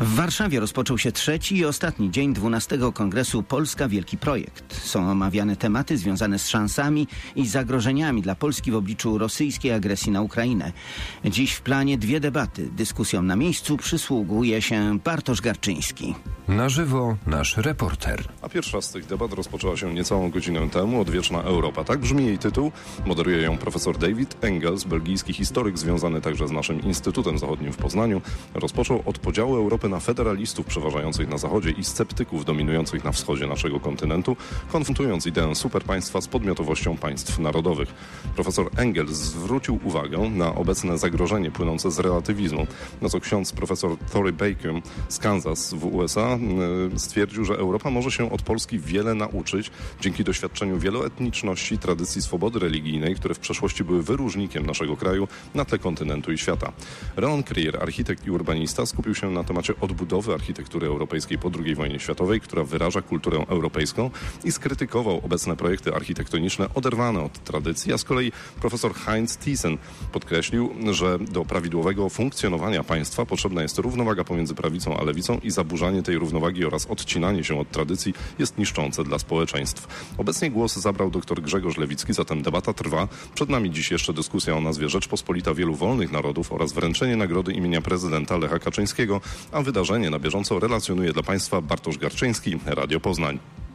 W Warszawie rozpoczął się trzeci i ostatni dzień 12. Kongresu Polska Wielki Projekt. Są omawiane tematy związane z szansami i zagrożeniami dla Polski w obliczu rosyjskiej agresji na Ukrainę. Dziś w planie dwie debaty. Dyskusjom na miejscu przysługuje się Bartosz Garczyński. Na żywo nasz reporter. A pierwsza z tych debat rozpoczęła się niecałą godzinę temu. Odwieczna Europa. Tak brzmi jej tytuł. Moderuje ją profesor David Engels, belgijski historyk związany także z naszym Instytutem Zachodnim w Poznaniu. Rozpoczął od podziału Europy na federalistów przeważających na zachodzie i sceptyków dominujących na wschodzie naszego kontynentu, konfrontując ideę superpaństwa z podmiotowością państw narodowych. Profesor Engels zwrócił uwagę na obecne zagrożenie płynące z relatywizmu, na co ksiądz profesor Tory Bacon z Kansas w USA stwierdził, że Europa może się od Polski wiele nauczyć dzięki doświadczeniu wieloetniczności, tradycji swobody religijnej, które w przeszłości były wyróżnikiem naszego kraju na tle kontynentu i świata. Leon Krier, architekt i urbanista, skupił się na temacie odbudowy architektury europejskiej po II wojnie światowej, która wyraża kulturę europejską, i skrytykował obecne projekty architektoniczne oderwane od tradycji, a z kolei profesor Heinz Thyssen podkreślił, że do prawidłowego funkcjonowania państwa potrzebna jest równowaga pomiędzy prawicą a lewicą i zaburzanie tej równowagi oraz odcinanie się od tradycji jest niszczące dla społeczeństw. Obecnie głos zabrał dr Grzegorz Lewicki, zatem debata trwa. Przed nami dziś jeszcze dyskusja o nazwie Rzeczpospolita Wielu Wolnych Narodów oraz wręczenie nagrody imienia prezydenta Lecha Kaczyńskiego, a wydarzenie na bieżąco relacjonuje dla Państwa Bartosz Garczyński, Radio Poznań.